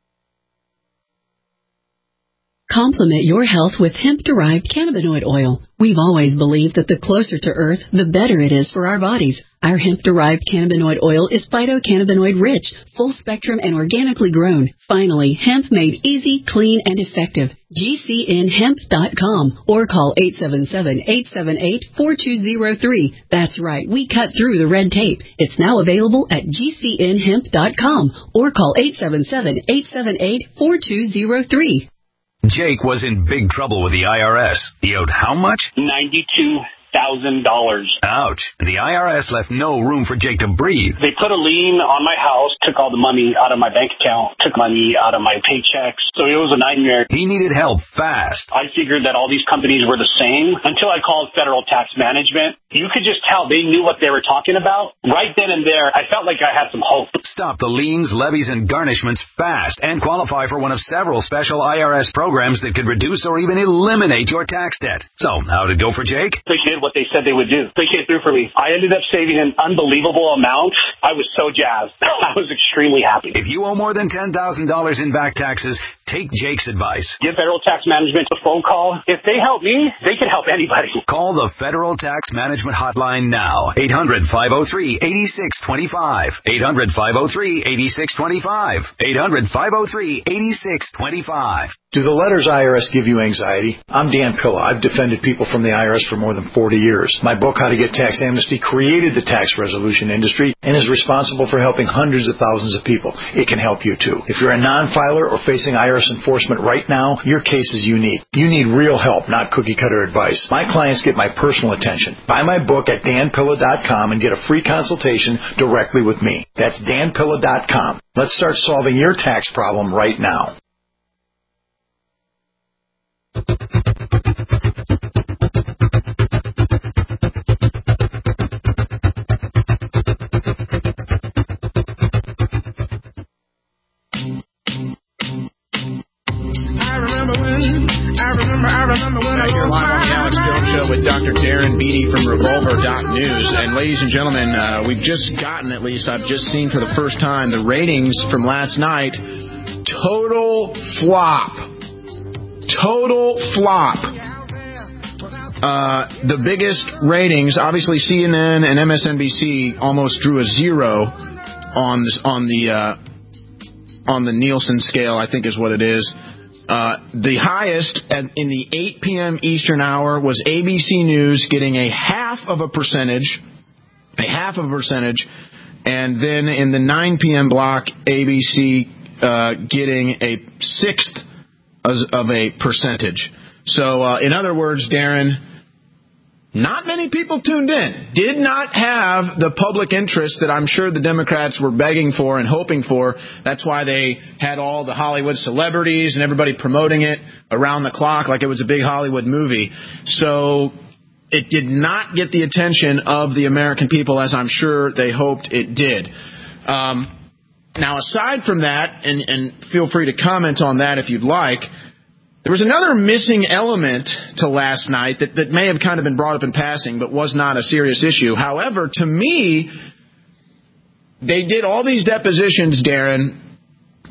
Complement your health with hemp-derived cannabinoid oil. We've always believed that the closer to Earth, the better it is for our bodies. Our hemp-derived cannabinoid oil is phytocannabinoid-rich, full-spectrum, and organically grown. Finally, hemp made easy, clean, and effective. G C N hemp dot com or call eight seven seven, eight seven eight, four two zero three. That's right, we cut through the red tape. It's now available at G C N hemp dot com or call eight seven seven, eight seven eight, four two zero three. Jake was in big trouble with the I R S. He owed how much? ninety-two thousand dollars. Ouch. The I R S left no room for Jake to breathe. They put a lien on my house, took all the money out of my bank account, took money out of my paychecks. So it was a nightmare. He needed help fast. I figured that all these companies were the same until I called Federal Tax Management. You could just tell they knew what they were talking about. Right then and there, I felt like I had some hope. Stop the liens, levies, and garnishments fast and qualify for one of several special I R S programs that could reduce or even eliminate your tax debt. So, how'd it go for Jake? They did what they said they would do. They came through for me. I ended up saving an unbelievable amount. I was so jazzed. I was extremely happy. If you owe more than ten thousand dollars in back taxes, take Jake's advice. Give Federal Tax Management a phone call. If they help me, they can help anybody. Call the Federal Tax Management Hotline now. eight hundred, five oh three, eight six two five. eight hundred, five oh three, eight six two five. eight hundred, five oh three, eight six two five. Do the letters I R S give you anxiety? I'm Dan Pilla. I've defended people from the I R S for more than forty years. My book, How to Get Tax Amnesty, created the tax resolution industry and is responsible for helping hundreds of thousands of people. It can help you too. If you're a non-filer or facing I R S enforcement right now, your case is unique. You need real help, not cookie-cutter advice. My clients get my personal attention. Buy my book at dan pilla dot com and get a free consultation directly with me. That's dan pilla dot com. Let's start solving your tax problem right now. Back here live on the Alex Jones Show with Doctor Darren Beatty from Revolver dot news. And ladies and gentlemen, uh, we've just gotten, at least I've just seen for the first time, the ratings from last night. Total flop. Total flop. Uh, the biggest ratings, obviously C N N and M S N B C almost drew a zero on on the uh, on the Nielsen scale, I think is what it is. Uh, the highest at, in the eight p.m. Eastern hour was A B C News, getting a half of a percentage, a half of a percentage, and then in the nine p.m. block, A B C uh, getting a sixth of a percentage. So, uh, in other words, Darren, not many people tuned in. Did not have the public interest that I'm sure the Democrats were begging for and hoping for. That's why they had all the Hollywood celebrities and everybody promoting it around the clock like it was a big Hollywood movie. So it did not get the attention of the American people as I'm sure they hoped it did. Um, now, aside from that, and, and feel free to comment on that if you'd like, there was another missing element to last night that, that may have kind of been brought up in passing, but was not a serious issue. However, to me, they did all these depositions, Darren,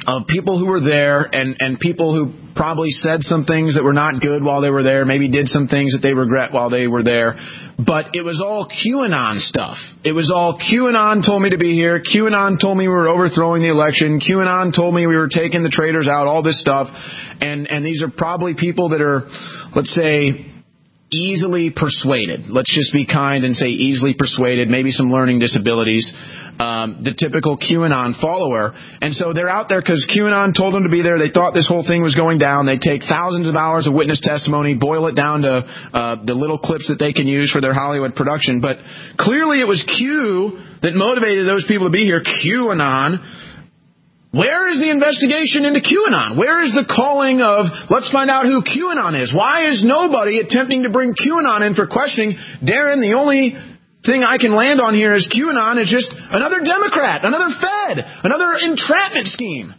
of people who were there and, and people who probably said some things that were not good while they were there, maybe did some things that they regret while they were there. But it was all QAnon stuff. It was all QAnon told me to be here. QAnon told me we were overthrowing the election. QAnon told me we were taking the traitors out, all this stuff. And, and these are probably people that are, let's say, easily persuaded. Let's just be kind and say easily persuaded, maybe some learning disabilities. Um, the typical QAnon follower. And so they're out there because QAnon told them to be there. They thought this whole thing was going down. They take thousands of hours of witness testimony, boil it down to uh, the little clips that they can use for their Hollywood production. But clearly it was Q that motivated those people to be here, QAnon. Where is the investigation into QAnon? Where is the calling of, let's find out who QAnon is? Why is nobody attempting to bring QAnon in for questioning? Darren, the only thing I can land on here is QAnon is just another Democrat, another Fed, another entrapment scheme.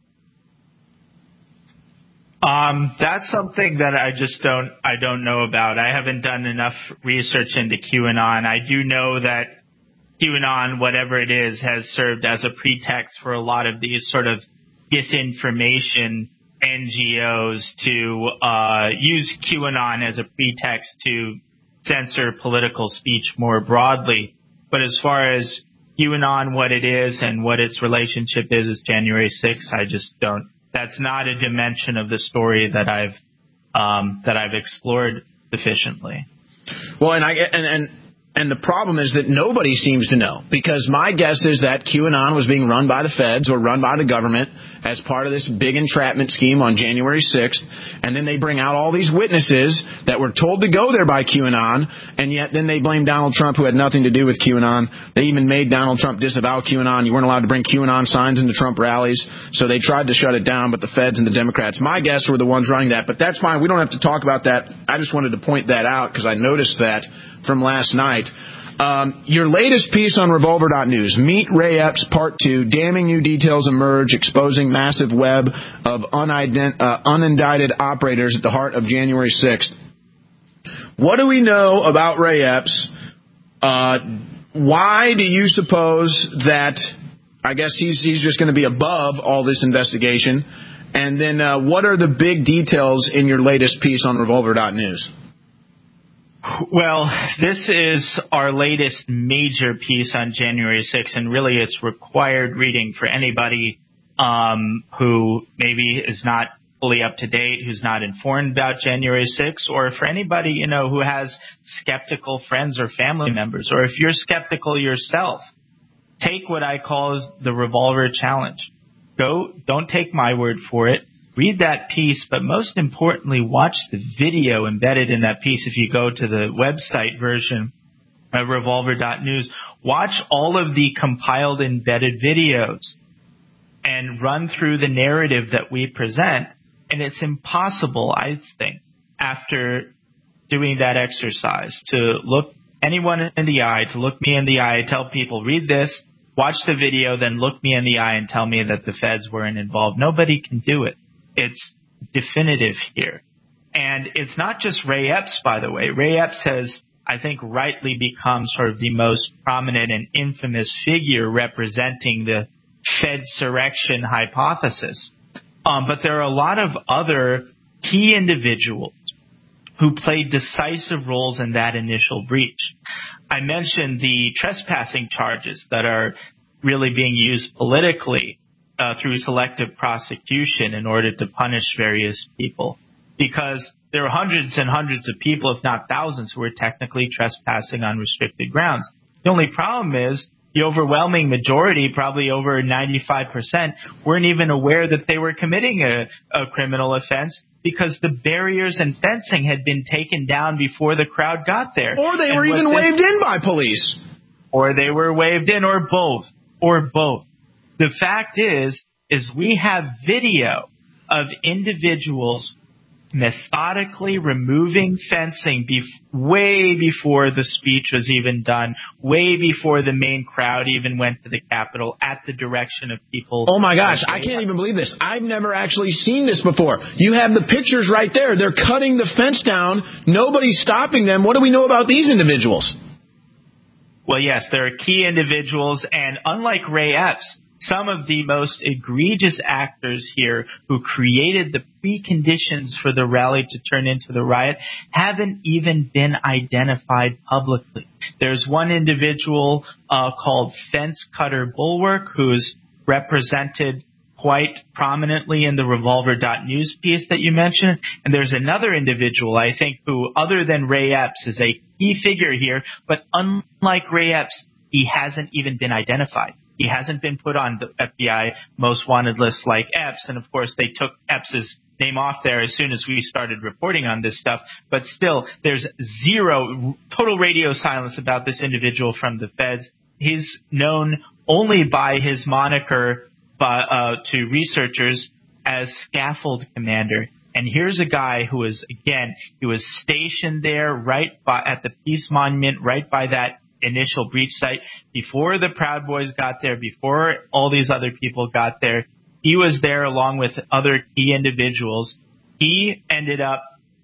Um, that's something that I just don't, I don't know about. I haven't done enough research into QAnon. I do know that QAnon, whatever it is, has served as a pretext for a lot of these sort of disinformation N G Os to uh, use QAnon as a pretext to censor political speech more broadly. But as far as QAnon, what it is and what its relationship is is January sixth, I just don't. That's not a dimension of the story that I've um, that I've explored sufficiently. Well, and I and and. And the problem is that nobody seems to know, because my guess is that QAnon was being run by the feds or run by the government as part of this big entrapment scheme on January sixth. And then they bring out all these witnesses that were told to go there by QAnon. And yet then they blame Donald Trump, who had nothing to do with QAnon. They even made Donald Trump disavow QAnon. You weren't allowed to bring QAnon signs into Trump rallies. So they tried to shut it down. But the feds and the Democrats, my guess, were the ones running that. But that's fine. We don't have to talk about that. I just wanted to point that out because I noticed that from last night. Um, your latest piece on Revolver dot news, Meet Ray Epps Part two, damning new details emerge, exposing massive web of unident- uh, unindicted operators at the heart of January sixth. What do we know about Ray Epps? Uh, why do you suppose that, I guess he's, he's just going to be above all this investigation? And then uh, what are the big details in your latest piece on Revolver dot news? Well, this is our latest major piece on January sixth, and really it's required reading for anybody um, who maybe is not fully up to date, who's not informed about January sixth, or for anybody, you know, who has skeptical friends or family members, or if you're skeptical yourself, take what I call the Revolver Challenge. Go, don't take my word for it. Read that piece, but most importantly, watch the video embedded in that piece. If you go to the website version of Revolver dot news, watch all of the compiled embedded videos and run through the narrative that we present. And it's impossible, I think, after doing that exercise, to look anyone in the eye, to look me in the eye, tell people, read this, watch the video, then look me in the eye and tell me that the feds weren't involved. Nobody can do it. It's definitive here. And it's not just Ray Epps, by the way. Ray Epps has, I think, rightly become sort of the most prominent and infamous figure representing the Fedsurrection hypothesis. Um, but there are a lot of other key individuals who played decisive roles in that initial breach. I mentioned the trespassing charges that are really being used politically Uh, through selective prosecution in order to punish various people, because there are hundreds and hundreds of people, if not thousands, who are technically trespassing on restricted grounds. The only problem is the overwhelming majority, probably over ninety-five percent, weren't even aware that they were committing a, a criminal offense because the barriers and fencing had been taken down before the crowd got there. Or they and were even this, waved in by police. Or they were waved in, or both, or both. The fact is, is we have video of individuals methodically removing fencing bef- way before the speech was even done, way before the main crowd even went to the Capitol, at the direction of people. Oh my gosh, I can't even believe this. I've never actually seen this before. You have the pictures right there. They're cutting the fence down. Nobody's stopping them. What do we know about these individuals? Well, yes, there are key individuals, and unlike Ray Epps, some of the most egregious actors here who created the preconditions for the rally to turn into the riot haven't even been identified publicly. There's one individual uh, called Fence Cutter Bulwark who's represented quite prominently in the Revolver dot news piece that you mentioned. And there's another individual, I think, who, other than Ray Epps, is a key figure here. But unlike Ray Epps, he hasn't even been identified. He hasn't been put on the F B I most wanted list like Epps. And, of course, they took Epps's name off there as soon as we started reporting on this stuff. But still, there's zero, total radio silence about this individual from the feds. He's known only by his moniker by, uh, to researchers as Scaffold Commander. And here's a guy who was, again, he was stationed there right by, at the Peace Monument, right by that initial breach site. Before the Proud Boys got there, before all these other people got there, he was there along with other key individuals. He ended up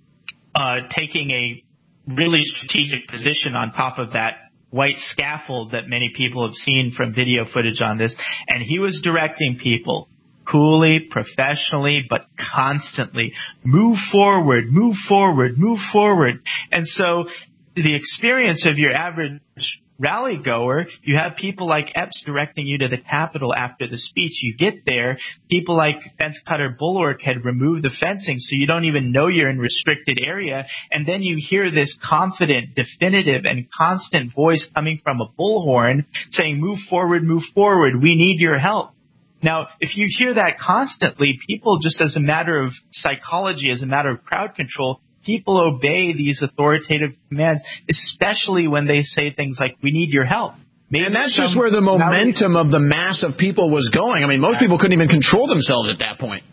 uh, taking a really strategic position on top of that white scaffold that many people have seen from video footage on this. And he was directing people coolly, professionally, but constantly, move forward, move forward, move forward. And so the experience of your average rally goer, you have people like Epps directing you to the Capitol after the speech. You get there, people like Fence Cutter Bulwark had removed the fencing so you don't even know you're in restricted area. And then you hear this confident, definitive, and constant voice coming from a bullhorn saying, move forward, move forward, we need your help. Now, if you hear that constantly, people, just as a matter of psychology, as a matter of crowd control, people obey these authoritative commands, especially when they say things like, we need your help. Maybe and that's just where the momentum of the mass of people was going. I mean, most people couldn't even control themselves at that point.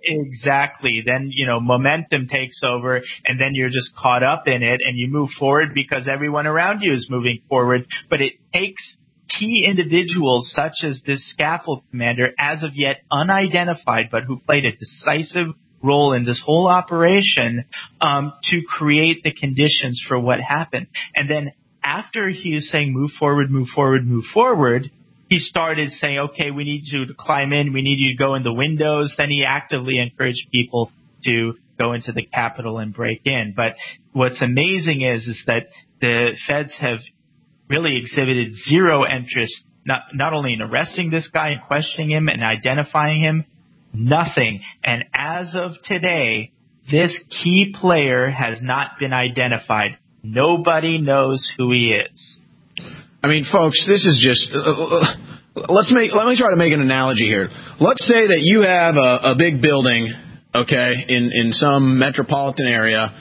Exactly. Then, you know, momentum takes over, and then you're just caught up in it, and you move forward because everyone around you is moving forward. But it takes key individuals such as this Scaffold Commander, as of yet unidentified, but who played a decisive role in this whole operation, um, to create the conditions for what happened. And then after he was saying, move forward, move forward, move forward, he started saying, okay, we need you to climb in, we need you to go in the windows. Then he actively encouraged people to go into the Capitol and break in. But what's amazing is, is that the feds have really exhibited zero interest, not, not only in arresting this guy and questioning him and identifying him, nothing. And as of today, this key player has not been identified. Nobody knows who he is. I mean, folks, this is just, uh, let's make, let me try to make an analogy here. Let's say that you have a, a big building, okay, in, in some metropolitan area,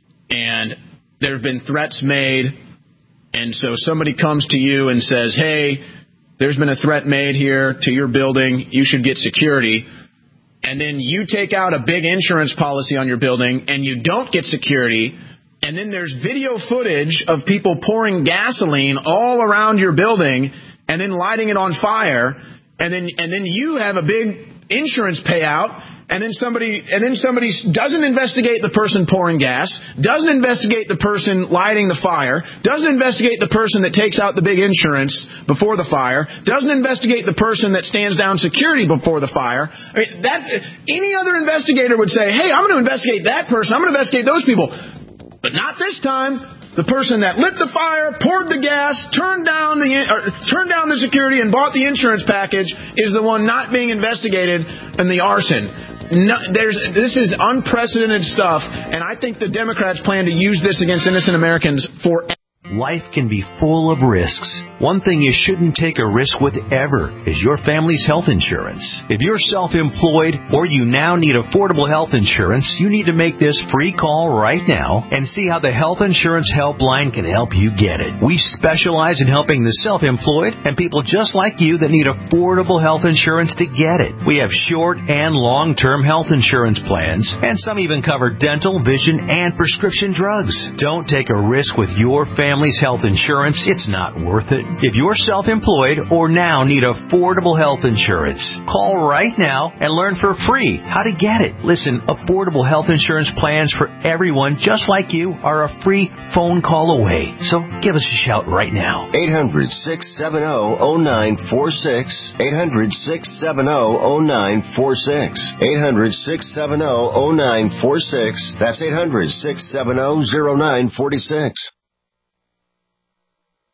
and there have been threats made, and so somebody comes to you and says, hey, there's been a threat made here to your building, you should get security. And then you take out a big insurance policy on your building and you don't get security. And then there's video footage of people pouring gasoline all around your building and then lighting it on fire. And then, and then you have a big insurance payout. And then somebody, and then somebody doesn't investigate the person pouring gas, doesn't investigate the person lighting the fire, doesn't investigate the person that takes out the big insurance before the fire, doesn't investigate the person that stands down security before the fire. I mean, that, any other investigator would say, hey, I'm going to investigate that person, I'm going to investigate those people. But not this time. The person that lit the fire, poured the gas, turned down the or turned down the security, and bought the insurance package is the one not being investigated in the arson. No, there's this is unprecedented stuff, and I think the Democrats plan to use this against innocent Americans for. Life can be full of risks. One thing you shouldn't take a risk with ever is your family's health insurance. If you're self-employed or you now need affordable health insurance, you need to make this free call right now and see how the Health Insurance Helpline can help you get it. We specialize in helping the self-employed and people just like you that need affordable health insurance to get it. We have short and long-term health insurance plans, and some even cover dental, vision, and prescription drugs. Don't take a risk with your family. Family's health insurance, it's not worth it. If you're self-employed or now need affordable health insurance, call right now and learn for free how to get it. Listen, affordable health insurance plans for everyone just like you are a free phone call away. So give us a shout right now. eight hundred, six seven zero, zero nine four six. eight hundred, six seven zero, zero nine four six. eight hundred, six seven zero, zero nine four six. That's eight hundred, six seven zero, zero nine four six.